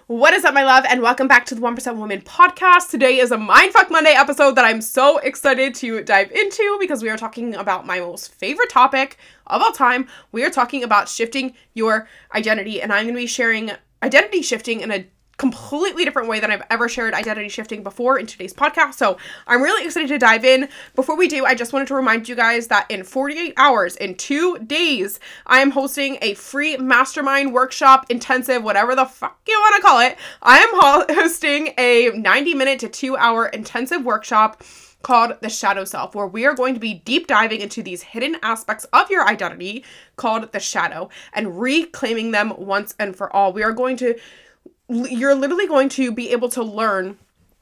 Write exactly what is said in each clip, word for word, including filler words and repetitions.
What is up, my love, and welcome back to the one percent Woman podcast. Today is a Mindfuck Monday episode that I'm so excited to dive into because we are talking about my most favorite topic of all time. We are talking about shifting your identity, and I'm going to be sharing identity shifting in a completely different way than I've ever shared identity shifting before in today's podcast. So I'm really excited to dive in. Before we do, I just wanted to remind you guys that in forty-eight hours, in two days, I am hosting a free mastermind workshop intensive, whatever the fuck you want to call it. I am ho- hosting a ninety minute to two hour intensive workshop called The Shadow Self, where we are going to be deep diving into these hidden aspects of your identity called the shadow and reclaiming them once and for all. We are going to You're literally going to be able to learn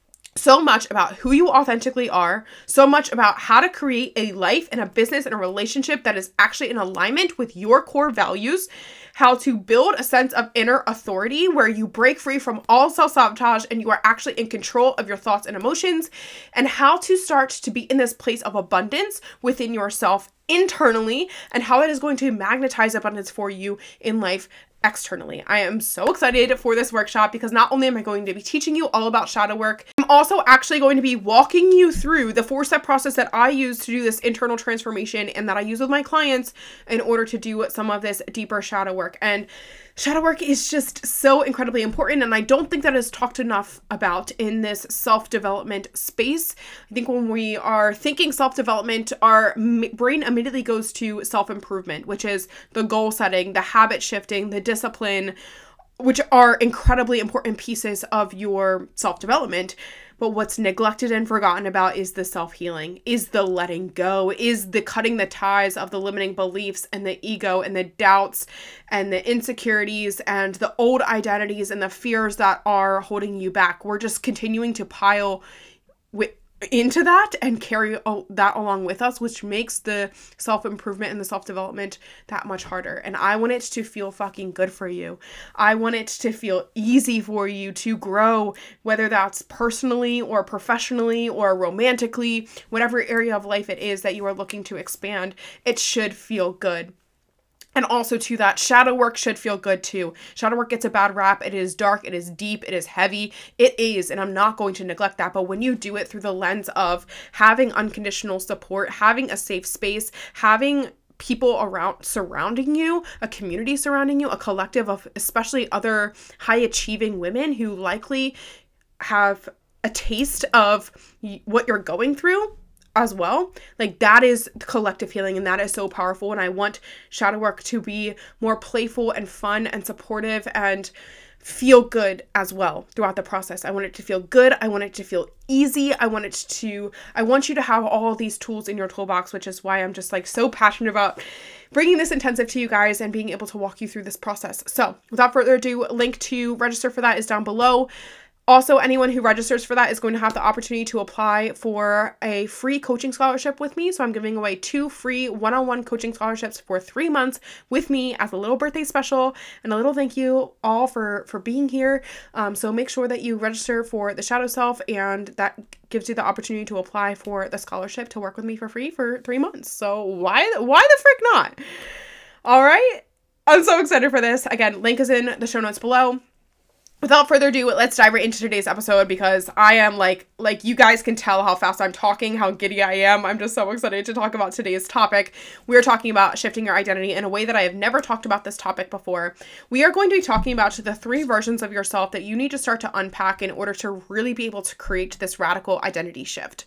so much about who you authentically are, so much about how to create a life and a business and a relationship that is actually in alignment with your core values, how to build a sense of inner authority where you break free from all self-sabotage and you are actually in control of your thoughts and emotions, and how to start to be in this place of abundance within yourself internally, and how it is going to magnetize abundance for you in life externally. I am so excited for this workshop because not only am I going to be teaching you all about shadow work, I'm also actually going to be walking you through the four-step process that I use to do this internal transformation and that I use with my clients in order to do some of this deeper shadow work. And shadow work is just so incredibly important, and I don't think that is talked enough about in this self-development space. I think when we are thinking self-development, our m- brain immediately goes to self-improvement, which is the goal setting, the habit shifting, the discipline, which are incredibly important pieces of your self-development. But what's neglected and forgotten about is the self-healing, is the letting go, is the cutting the ties of the limiting beliefs and the ego and the doubts and the insecurities and the old identities and the fears that are holding you back. We're just continuing to pile with into that and carry that along with us, which makes the self-improvement and the self-development that much harder. And I want it to feel fucking good for you. I want it to feel easy for you to grow, whether that's personally or professionally or romantically, whatever area of life it is that you are looking to expand, it should feel good. And also to that, shadow work should feel good too. Shadow work gets a bad rap. It is dark, it is deep, it is heavy. It is, and I'm not going to neglect that. But when you do it through the lens of having unconditional support, having a safe space, having people around surrounding you, a community surrounding you, a collective of especially other high achieving women who likely have a taste of what you're going through as well, like that is collective healing, and that is so powerful. And I want shadow work to be more playful and fun and supportive and feel good as well throughout the process. I want it to feel good. I want it to feel easy. I want it to, I want you to have all of these tools in your toolbox, which is why I'm just like so passionate about bringing this intensive to you guys and being able to walk you through this process. So without further ado, link to register for that is down below. Also, anyone who registers for that is going to have the opportunity to apply for a free coaching scholarship with me. So I'm giving away two free one-on-one coaching scholarships for three months with me as a little birthday special and a little thank you all for, for being here. Um, so make sure that you register for the Shadow Self, and that gives you the opportunity to apply for the scholarship to work with me for free for three months. So why, why the frick not? All right. I'm so excited for this. Again, link is in the show notes below. Without further ado, let's dive right into today's episode because I am like, like you guys can tell how fast I'm talking, how giddy I am. I'm just so excited to talk about today's topic. We are talking about shifting your identity in a way that I have never talked about this topic before. We are going to be talking about the three versions of yourself that you need to start to unpack in order to really be able to create this radical identity shift.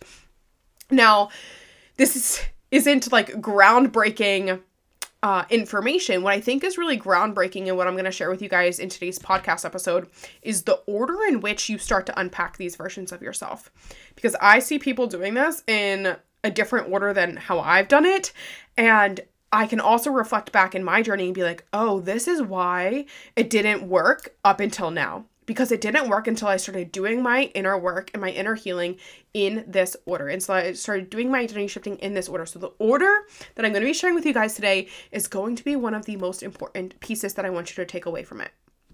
Now, this is, isn't like groundbreaking Uh, information. What I think is really groundbreaking and what I'm going to share with you guys in today's podcast episode is the order in which you start to unpack these versions of yourself. Because I see people doing this in a different order than how I've done it. And I can also reflect back in my journey and be like, oh, this is why it didn't work up until now. Because it didn't work until I started doing my inner work and my inner healing in this order. And so I started doing my identity shifting in this order. So the order that I'm going to be sharing with you guys today is going to be one of the most important pieces that I want you to take away from it.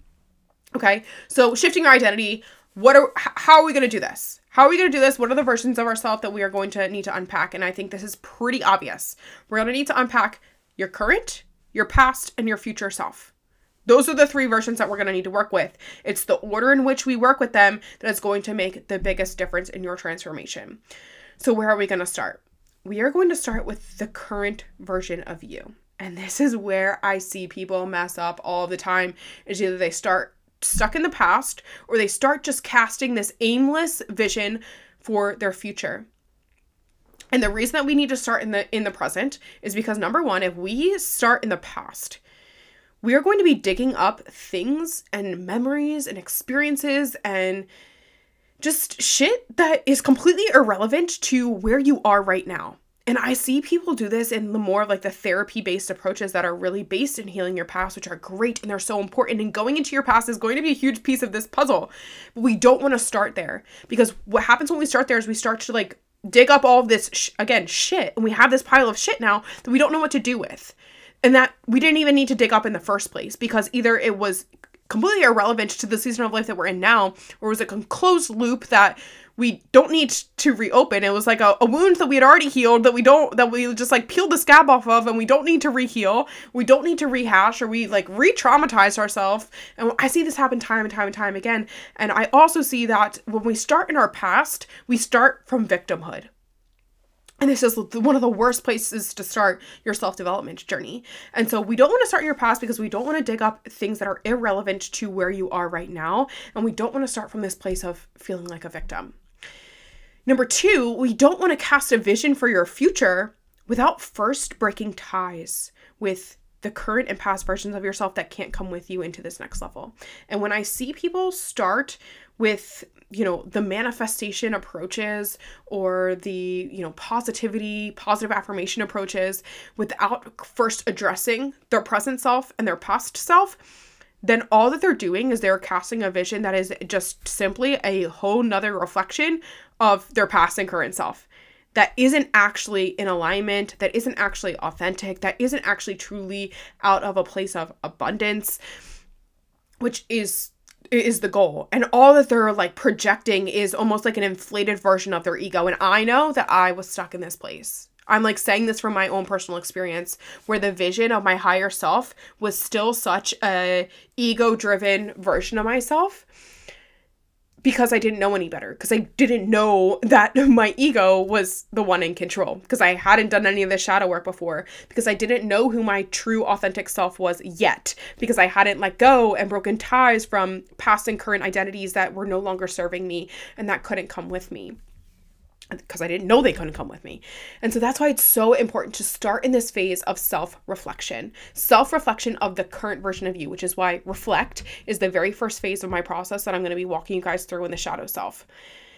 Okay, so shifting our identity, what are, how are we going to do this? How are we going to do this? What are the versions of ourselves that we are going to need to unpack? And I think this is pretty obvious. We're going to need to unpack your current, your past, and your future self. Those are the three versions that we're going to need to work with. It's the order in which we work with them that is going to make the biggest difference in your transformation. So where are we going to start? We are going to start with the current version of you. And this is where I see people mess up all the time. Is either they start stuck in the past or they start just casting this aimless vision for their future. And the reason that we need to start in the in the present is because, number one, if we start in the past, we are going to be digging up things and memories and experiences and just shit that is completely irrelevant to where you are right now. And I see people do this in the more of like the therapy-based approaches that are really based in healing your past, which are great and they're so important. And going into your past is going to be a huge piece of this puzzle. But we don't want to start there, because what happens when we start there is we start to like dig up all of this, sh- again, shit. And we have this pile of shit now that we don't know what to do with. And that we didn't even need to dig up in the first place, because either it was completely irrelevant to the season of life that we're in now, or it was a closed loop that we don't need to reopen. It was like a, a wound that we had already healed that we don't, that we just like peeled the scab off of, and we don't need to reheal. We don't need to rehash, or we like re-traumatize ourselves. And I see this happen time and time and time again. And I also see that when we start in our past, we start from victimhood. And this is one of the worst places to start your self-development journey. And so we don't want to start in your past because we don't want to dig up things that are irrelevant to where you are right now. And we don't want to start from this place of feeling like a victim. Number two, we don't want to cast a vision for your future without first breaking ties with the current and past versions of yourself that can't come with you into this next level. And when I see people start with, you know, the manifestation approaches or the, you know, positivity, positive affirmation approaches without first addressing their present self and their past self, then all that they're doing is they're casting a vision that is just simply a whole nother reflection of their past and current self. That isn't actually in alignment, that isn't actually authentic, that isn't actually truly out of a place of abundance, which is is the goal. And all that they're like projecting is almost like an inflated version of their ego. And I know that I was stuck in this place. I'm like saying this from my own personal experience, where the vision of my higher self was still such a ego-driven version of myself, because I didn't know any better, because I didn't know that my ego was the one in control, because I hadn't done any of the shadow work before, because I didn't know who my true authentic self was yet, because I hadn't let go and broken ties from past and current identities that were no longer serving me and that couldn't come with me, because I didn't know they couldn't come with me. And so that's why it's so important to start in this phase of self-reflection. Self-reflection of the current version of you, which is why reflect is the very first phase of my process that I'm going to be walking you guys through in the shadow self.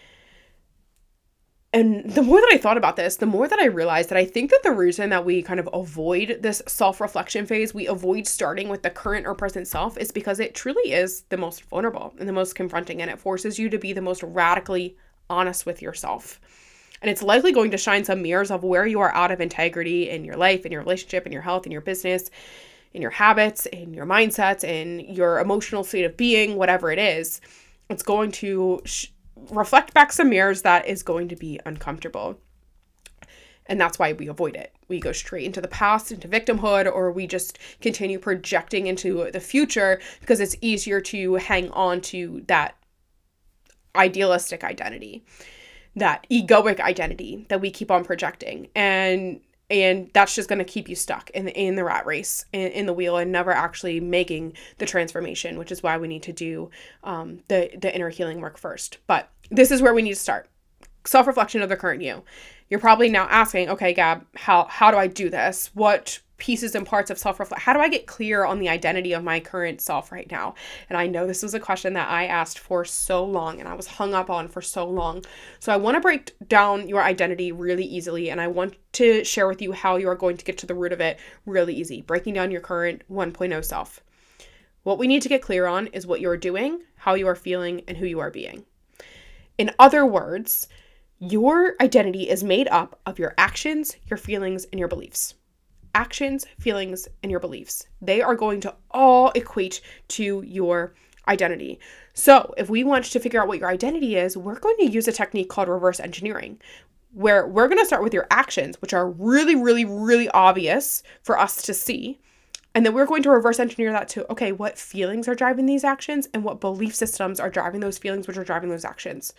And the more that I thought about this, the more that I realized that I think that the reason that we kind of avoid this self-reflection phase, we avoid starting with the current or present self, is because it truly is the most vulnerable and the most confronting, and it forces you to be the most radically honest with yourself. And it's likely going to shine some mirrors of where you are out of integrity in your life, in your relationship, in your health, in your business, in your habits, in your mindsets, in your emotional state of being, whatever it is. It's going to sh- reflect back some mirrors that is going to be uncomfortable. And that's why we avoid it. We go straight into the past, into victimhood, or we just continue projecting into the future because it's easier to hang on to that idealistic identity, that egoic identity that we keep on projecting. And and that's just going to keep you stuck in the, in the rat race, in, in the wheel, and never actually making the transformation, which is why we need to do um, the, the inner healing work first. But this is where we need to start. Self-reflection of the current you. You're probably now asking, okay, Gab, how, how do I do this? What pieces and parts of self-reflection, how do I get clear on the identity of my current self right now? And I know this was a question that I asked for so long and I was hung up on for so long. So I want to break down your identity really easily, and I want to share with you how you are going to get to the root of it really easy, breaking down your current one point oh self. What we need to get clear on is what you're doing, how you are feeling, and who you are being. In other words, your identity is made up of your actions, your feelings, and your beliefs. Actions, feelings, and your beliefs. They are going to all equate to your identity. So if we want to figure out what your identity is, we're going to use a technique called reverse engineering, where we're going to start with your actions, which are really, really, really obvious for us to see. And then we're going to reverse engineer that to, okay, what feelings are driving these actions and what belief systems are driving those feelings, which are driving those actions.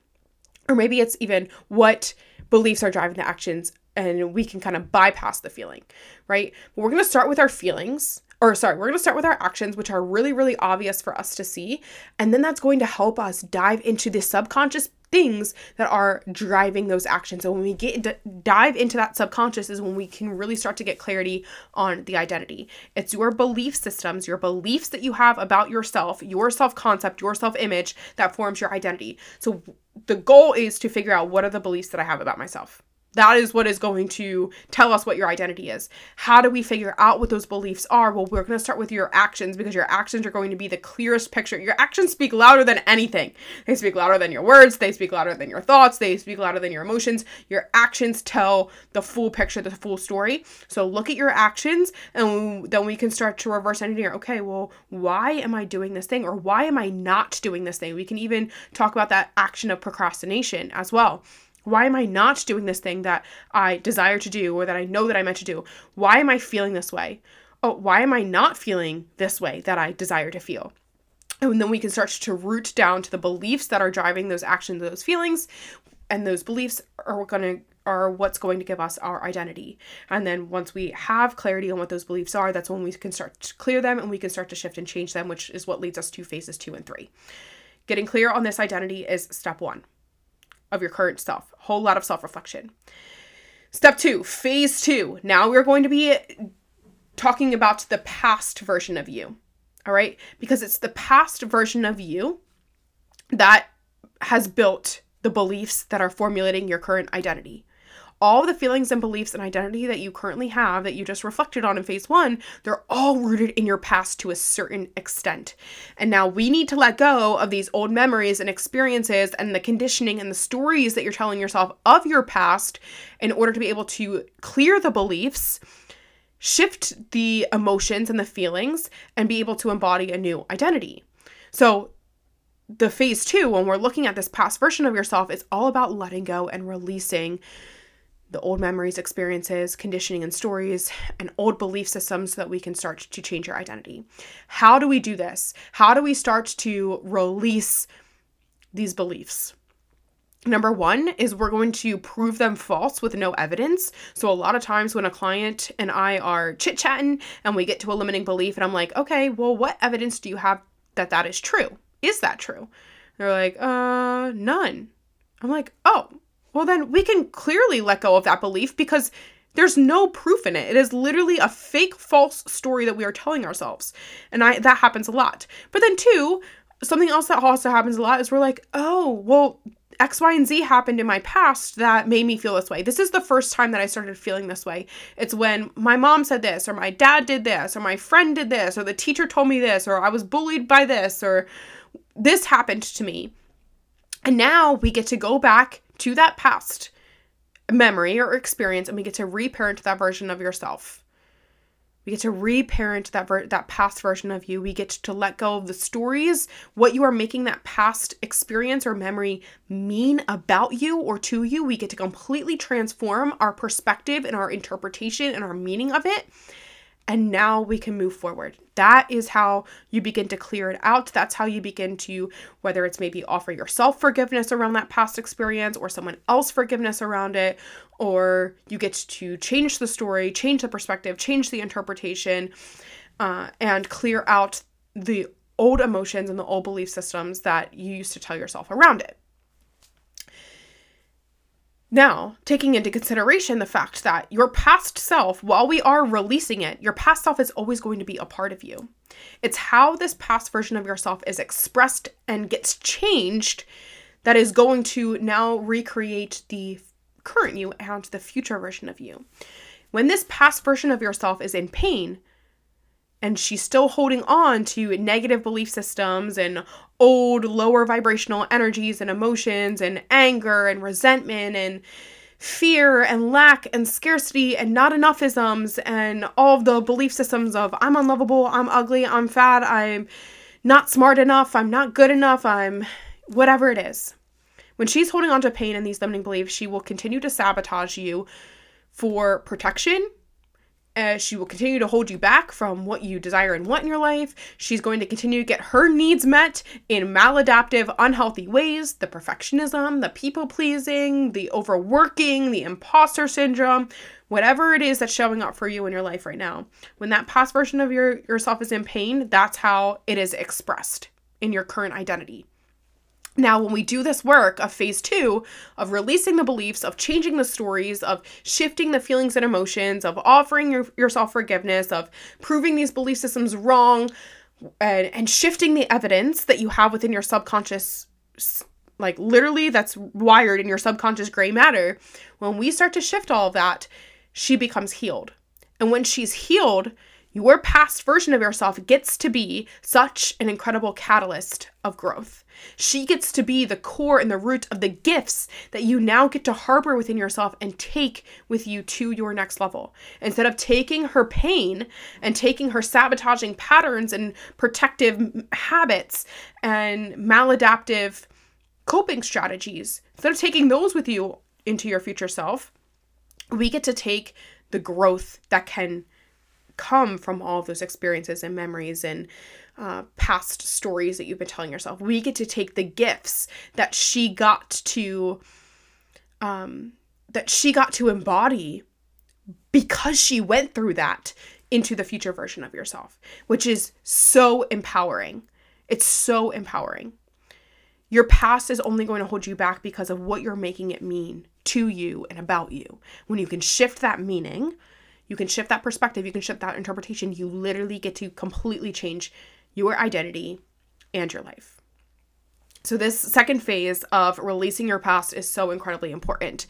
Or maybe it's even what beliefs are driving the actions, and we can kind of bypass the feeling, right? But we're going to start with our feelings, or sorry, we're going to start with our actions, which are really, really obvious for us to see. And then that's going to help us dive into the subconscious things that are driving those actions. And when we get d- dive into that subconscious is when we can really start to get clarity on the identity. It's your belief systems, your beliefs that you have about yourself, your self-concept, your self-image that forms your identity. So the goal is to figure out, what are the beliefs that I have about myself? That is what is going to tell us what your identity is. How do we figure out what those beliefs are? Well, we're going to start with your actions, because your actions are going to be the clearest picture. Your actions speak louder than anything. They speak louder than your words. They speak louder than your thoughts. They speak louder than your emotions. Your actions tell the full picture, the full story. So look at your actions, and then we can start to reverse engineer. Okay, well, why am I doing this thing? Or why am I not doing this thing? We can even talk about that action of procrastination as well. Why am I not doing this thing that I desire to do, or that I know that I meant to do? Why am I feeling this way? Oh, why am I not feeling this way that I desire to feel? And then we can start to root down to the beliefs that are driving those actions, those feelings, and those beliefs are going to are what's going to give us our identity. And then once we have clarity on what those beliefs are, that's when we can start to clear them, and we can start to shift and change them, which is what leads us to phases two and three. Getting clear on this identity is step one of your current self. Whole lot of self-reflection. Step two, phase two. Now we're going to be talking about the past version of you. All right? Because it's the past version of you that has built the beliefs that are formulating your current identity. All the feelings and beliefs and identity that you currently have, that you just reflected on in phase one, they're all rooted in your past to a certain extent. And now we need to let go of these old memories and experiences and the conditioning and the stories that you're telling yourself of your past in order to be able to clear the beliefs, shift the emotions and the feelings, and be able to embody a new identity. So the phase two, when we're looking at this past version of yourself, it's all about letting go and releasing the old memories, experiences, conditioning, and stories, and old belief systems so that we can start to change your identity. How do we do this? How do we start to release these beliefs? Number one is we're going to prove them false with no evidence. So a lot of times when a client and I are chit-chatting and we get to a limiting belief, and I'm like, okay, well, what evidence do you have that that is true? Is that true? They're like, uh, none. I'm like, oh, well, then we can clearly let go of that belief, because there's no proof in it. It is literally a fake, false story that we are telling ourselves. And I that happens a lot. But then two, something else that also happens a lot is we're like, oh, well, X, Y, and Z happened in my past that made me feel this way. This is the first time that I started feeling this way. It's when my mom said this, or my dad did this, or my friend did this, or the teacher told me this, or I was bullied by this, or this happened to me. And now we get to go back to that past memory or experience, and we get to reparent that version of yourself. We get to reparent that ver- that past version of you. We get to let go of the stories, what you are making that past experience or memory mean about you or to you. We get to completely transform our perspective and our interpretation and our meaning of it. And now we can move forward. That is how you begin to clear it out. That's how you begin to, whether it's maybe offer yourself forgiveness around that past experience, or someone else forgiveness around it, or you get to change the story, change the perspective, change the interpretation, uh, and clear out the old emotions and the old belief systems that you used to tell yourself around it. Now, taking into consideration the fact that your past self, while we are releasing it, your past self is always going to be a part of you. It's how this past version of yourself is expressed and gets changed that is going to now recreate the current you and the future version of you. When this past version of yourself is in pain, and she's still holding on to negative belief systems and old lower vibrational energies and emotions and anger and resentment and fear and lack and scarcity and not enoughisms and all of the belief systems of I'm unlovable, I'm ugly, I'm fat, I'm not smart enough, I'm not good enough, I'm whatever it is. When she's holding on to pain and these limiting beliefs, she will continue to sabotage you for protection, Uh, she will continue to hold you back from what you desire and want in your life. She's going to continue to get her needs met in maladaptive, unhealthy ways. The perfectionism, the people-pleasing, the overworking, the imposter syndrome, whatever it is that's showing up for you in your life right now. When that past version of your yourself is in pain, that's how it is expressed in your current identity. Now, when we do this work of phase two, of releasing the beliefs, of changing the stories, of shifting the feelings and emotions, of offering your, yourself forgiveness, of proving these belief systems wrong, and, and shifting the evidence that you have within your subconscious, like literally that's wired in your subconscious gray matter, when we start to shift all of that, she becomes healed. And when she's healed, your past version of yourself gets to be such an incredible catalyst of growth. She gets to be the core and the root of the gifts that you now get to harbor within yourself and take with you to your next level. Instead of taking her pain and taking her sabotaging patterns and protective habits and maladaptive coping strategies, instead of taking those with you into your future self, we get to take the growth that can come from all of those experiences and memories and uh, past stories that you've been telling yourself. We get to take the gifts that she got to, um, that she got to embody because she went through that into the future version of yourself, which is so empowering. It's so empowering. Your past is only going to hold you back because of what you're making it mean to you and about you. When you can shift that meaning, you can shift that perspective, you can shift that interpretation, you literally get to completely change your identity and your life. So this second phase of releasing your past is so incredibly important.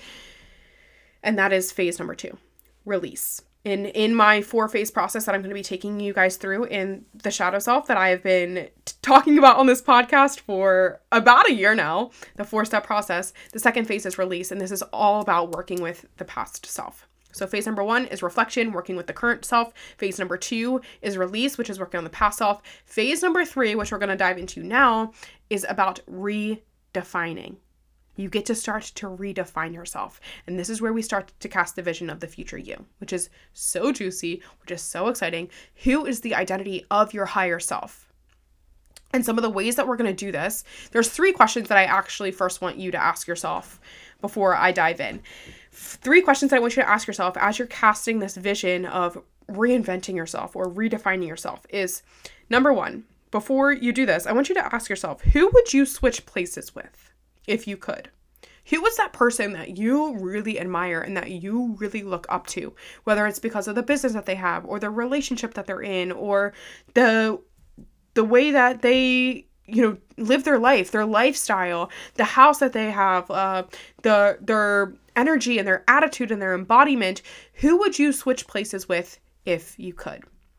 And that is phase number two, release. In, in my four-phase process that I'm going to be taking you guys through in the Shadow Self that I've been t- talking about on this podcast for about a year now, the four-step process, the second phase is release. And this is all about working with the past self. So phase number one is reflection, working with the current self. Phase number two is release, which is working on the past self. Phase number three, which we're going to dive into now, is about redefining. You get to start to redefine yourself. And this is where we start to cast the vision of the future you, which is so juicy, which is so exciting. Who is the identity of your higher self? And some of the ways that we're going to do this, there's three questions that I actually first want you to ask yourself before I dive in. Three questions that I want you to ask yourself as you're casting this vision of reinventing yourself or redefining yourself is, number one, before you do this, I want you to ask yourself, who would you switch places with if you could? Who was that person that you really admire and that you really look up to? Whether it's because of the business that they have or the relationship that they're in or the the way that they, you know, live their life, their lifestyle, the house that they have, uh, the their energy and their attitude and their embodiment. Who would you switch places with if you could?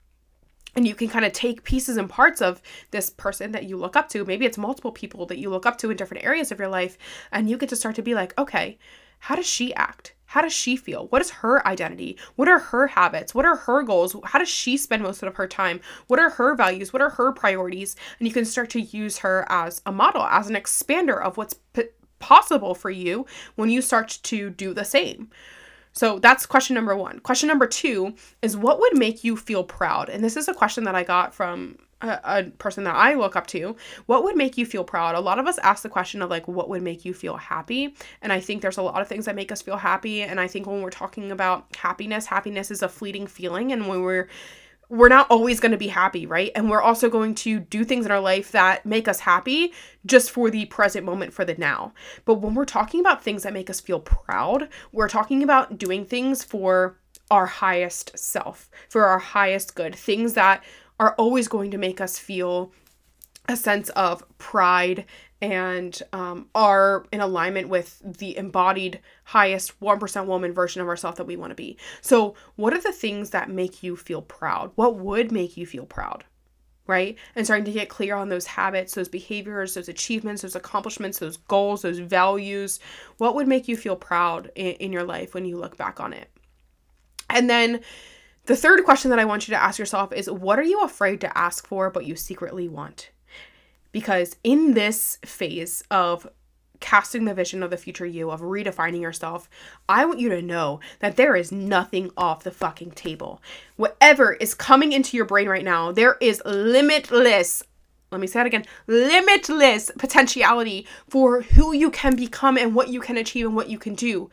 And you can kind of take pieces and parts of this person that you look up to. Maybe it's multiple people that you look up to in different areas of your life. And you get to start to be like, okay, how does she act? How does she feel? What is her identity? What are her habits? What are her goals? How does she spend most of her time? What are her values? What are her priorities? And you can start to use her as a model, as an expander of what's p- possible for you when you start to do the same. So that's question number one. Question number two is, what would make you feel proud? And this is a question that I got from a, a person that I look up to. What would make you feel proud? A lot of us ask the question of like, what would make you feel happy? And I think there's a lot of things that make us feel happy. And I think when we're talking about happiness, happiness is a fleeting feeling. And when we're we're not always going to be happy, right? And we're also going to do things in our life that make us happy just for the present moment, for the now. But when we're talking about things that make us feel proud, we're talking about doing things for our highest self, for our highest good, things that are always going to make us feel a sense of pride and um, are in alignment with the embodied highest one percent woman version of ourselves that we want to be. So what are the things that make you feel proud? What would make you feel proud, right? And starting to get clear on those habits, those behaviors, those achievements, those accomplishments, those goals, those values. What would make you feel proud in, in your life when you look back on it? And then the third question that I want you to ask yourself is, what are you afraid to ask for but you secretly want? Because in this phase of casting the vision of the future you, of redefining yourself, I want you to know that there is nothing off the fucking table. Whatever is coming into your brain right now, there is limitless, let me say it again, limitless potentiality for who you can become and what you can achieve and what you can do.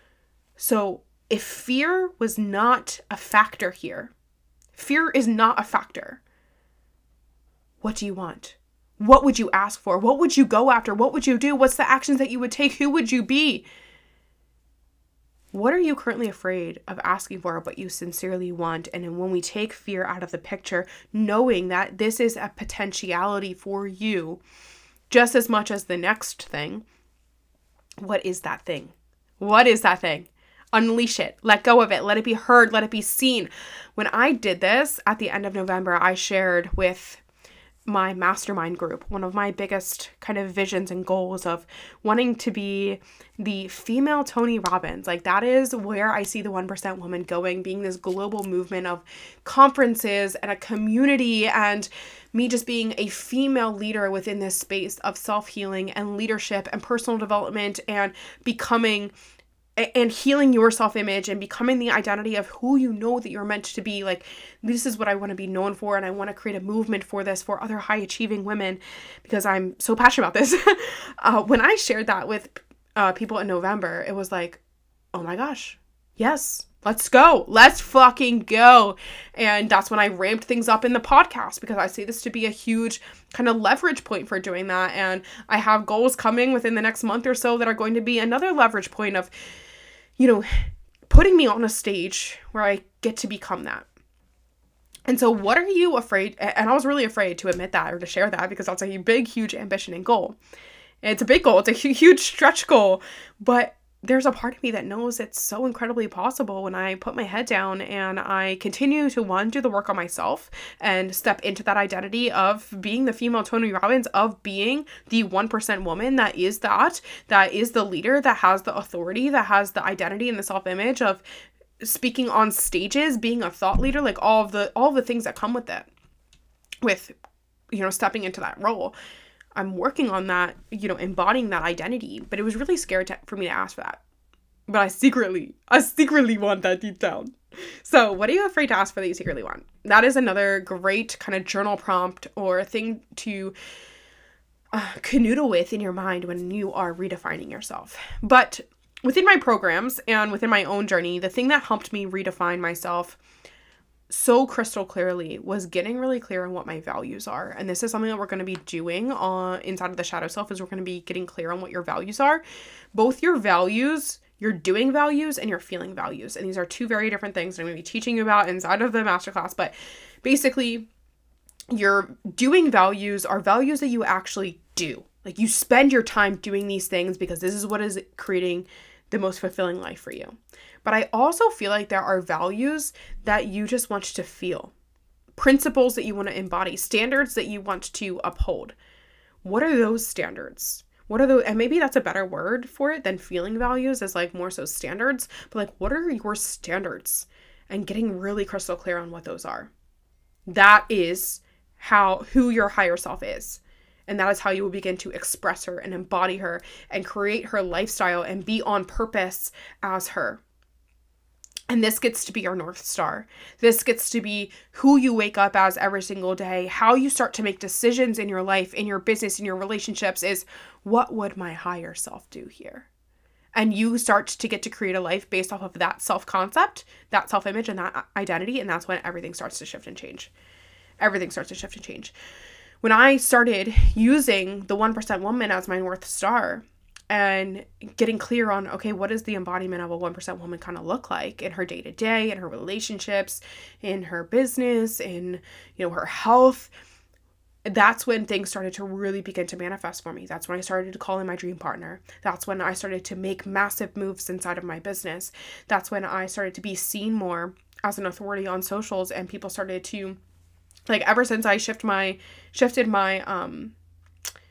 So if fear was not a factor here, fear is not a factor, what do you want? What would you ask for? What would you go after? What would you do? What's the actions that you would take? Who would you be? What are you currently afraid of asking for, but you sincerely want? And when we take fear out of the picture, knowing that this is a potentiality for you just as much as the next thing, what is that thing? What is that thing? Unleash it. Let go of it. Let it be heard. Let it be seen. When I did this at the end of November, I shared with my mastermind group one of my biggest kind of visions and goals of wanting to be the female Tony Robbins. Like, that is where I see the one percent woman going, being this global movement of conferences and a community, and me just being a female leader within this space of self-healing and leadership and personal development and becoming and healing your self-image and becoming the identity of who you know that you're meant to be. Like, this is what I want to be known for, and I want to create a movement for this for other high-achieving women because I'm so passionate about this. uh, when I shared that with uh, people in November, it was like, oh my gosh, yes, let's go. Let's fucking go. And that's when I ramped things up in the podcast, because I see this to be a huge kind of leverage point for doing that. And I have goals coming within the next month or so that are going to be another leverage point of, you know, putting me on a stage where I get to become that. And so what are you afraid? And I was really afraid to admit that or to share that, because that's a big, huge ambition and goal. And it's a big goal. It's a huge stretch goal. But there's a part of me that knows it's so incredibly possible when I put my head down and I continue to, one, do the work on myself and step into that identity of being the female Tony Robbins, of being the one percent woman that is that, that is the leader, that has the authority, that has the identity and the self-image of speaking on stages, being a thought leader, like all of the, all of the things that come with it, with, you know, stepping into that role. I'm working on that, you know, embodying that identity, but it was really scary to, for me to ask for that. But I secretly, I secretly want that deep down. So what are you afraid to ask for that you secretly want? That is another great kind of journal prompt or thing to uh, canoodle with in your mind when you are redefining yourself. But within my programs and within my own journey, the thing that helped me redefine myself so crystal clearly was getting really clear on what my values are. And this is something that we're going to be doing on inside of the Shadow Self, is we're going to be getting clear on what your values are. Both your values, your doing values, and your feeling values. And these are two very different things that I'm going to be teaching you about inside of the masterclass. But basically, your doing values are values that you actually do. Like, you spend your time doing these things because this is what is creating the most fulfilling life for you. But I also feel like there are values that you just want to feel, principles that you want to embody, standards that you want to uphold. What are those standards? What are those? And maybe that's a better word for it than feeling values, is like more so standards. But like, what are your standards? And getting really crystal clear on what those are. That is how, who your higher self is. And that is how you will begin to express her and embody her and create her lifestyle and be on purpose as her. And this gets to be your North Star. This gets to be who you wake up as every single day. How you start to make decisions in your life, in your business, in your relationships is, what would my higher self do here? And you start to get to create a life based off of that self-concept, that self-image, and that identity. And that's when everything starts to shift and change. Everything starts to shift and change. When I started using the one percent woman as my North Star and getting clear on, okay, what does the embodiment of a one percent woman kind of look like in her day-to-day, in her relationships, in her business, in, you know, her health, that's when things started to really begin to manifest for me. That's when I started to call in my dream partner. That's when I started to make massive moves inside of my business. That's when I started to be seen more as an authority on socials, and people started to, like, ever since I shift my, shifted my, um,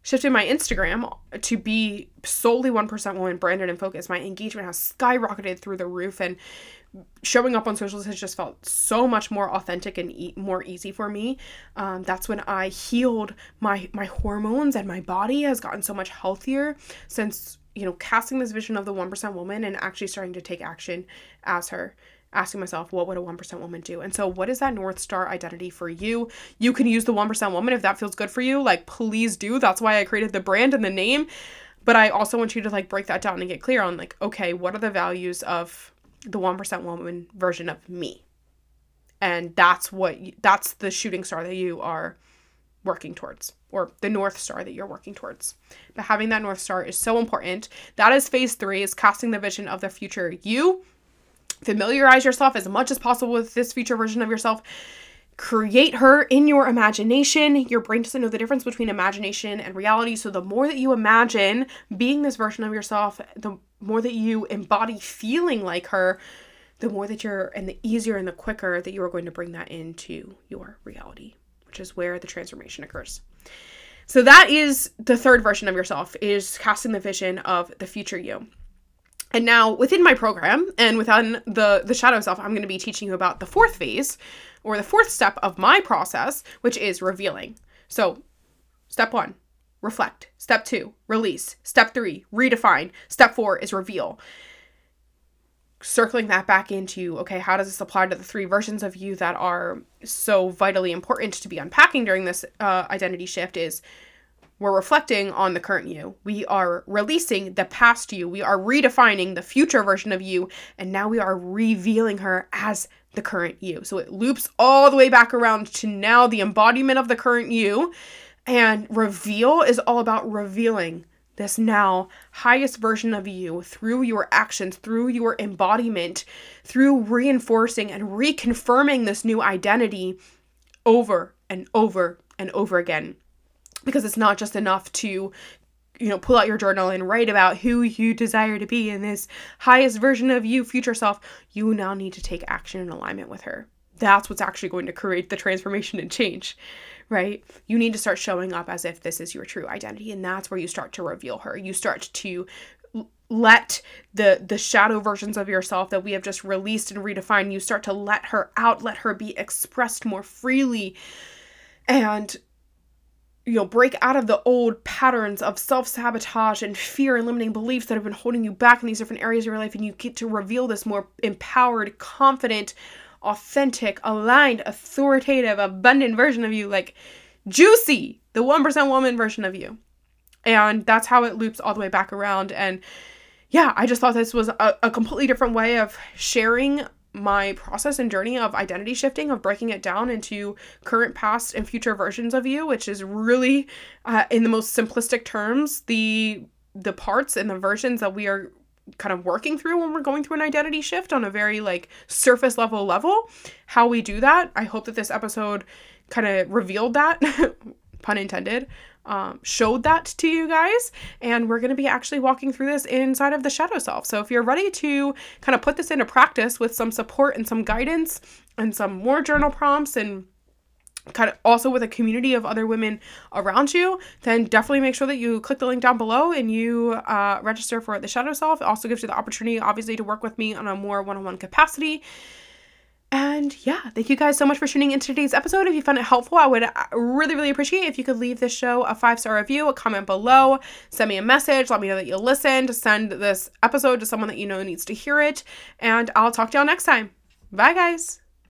shifted my Instagram to be solely one percent woman branded and focused, my engagement has skyrocketed through the roof, and showing up on socials has just felt so much more authentic and e- more easy for me. Um, that's when I healed my my hormones, and my body has gotten so much healthier since, you know, casting this vision of the one percent woman and actually starting to take action as her. Asking myself, what would a one percent woman do? And so what is that North Star identity for you? You can use the one percent woman if that feels good for you. Like, please do. That's why I created the brand and the name. But I also want you to like break that down and get clear on like, okay, what are the values of the one percent woman version of me? And that's what, that's the shooting star that you are working towards, or the North Star that you're working towards. But having that North Star is so important. That is phase three, is casting the vision of the future you. Familiarize yourself as much as possible with this future version of yourself. Create her in your imagination. Your brain doesn't know the difference between imagination and reality. So the more that you imagine being this version of yourself, the more that you embody feeling like her, the more that you're, and the easier and the quicker that you are going to bring that into your reality, which is where the transformation occurs. So that is the third version of yourself, is casting the vision of the future you. And now within my program and within the, the shadow self, I'm going to be teaching you about the fourth phase, or the fourth step of my process, which is revealing. So step one, reflect. Step two, release. Step three, redefine. Step four is reveal. Circling that back into, okay, how does this apply to the three versions of you that are so vitally important to be unpacking during this uh, identity shift? Is we're reflecting on the current you. We are releasing the past you. We are redefining the future version of you. And now we are revealing her as the current you. So it loops all the way back around to now the embodiment of the current you. And reveal is all about revealing this now highest version of you through your actions, through your embodiment, through reinforcing and reconfirming this new identity over and over and over again. Because it's not just enough to, you know, pull out your journal and write about who you desire to be in this highest version of you, future self. You now need to take action in alignment with her. That's what's actually going to create the transformation and change, right? You need to start showing up as if this is your true identity. And that's where you start to reveal her. You start to let the the shadow versions of yourself that we have just released and redefined, you start to let her out, let her be expressed more freely. And you know, break out of the old patterns of self-sabotage and fear and limiting beliefs that have been holding you back in these different areas of your life. And you get to reveal this more empowered, confident, authentic, aligned, authoritative, abundant version of you, like juicy, the one percent woman version of you. And that's how it loops all the way back around. And yeah, I just thought this was a, a completely different way of sharing my process and journey of identity shifting, of breaking it down into current, past, and future versions of you, which is really, uh, in the most simplistic terms, the the parts and the versions that we are kind of working through when we're going through an identity shift on a very like surface level level. How we do that. I hope that this episode kind of revealed that, pun intended, um, showed that to you guys. And we're going to be actually walking through this inside of the shadow self. So if you're ready to kind of put this into practice with some support and some guidance and some more journal prompts, and kind of also with a community of other women around you, then definitely make sure that you click the link down below and you uh, register for the shadow self. It also gives you the opportunity, obviously, to work with me on a more one-on-one capacity. And yeah, thank you guys so much for tuning into today's episode. If you found it helpful, I would really, really appreciate it if you could leave this show a five-star review, a comment below, send me a message, let me know that you listened, send this episode to someone that you know needs to hear it, and I'll talk to y'all next time. Bye, guys.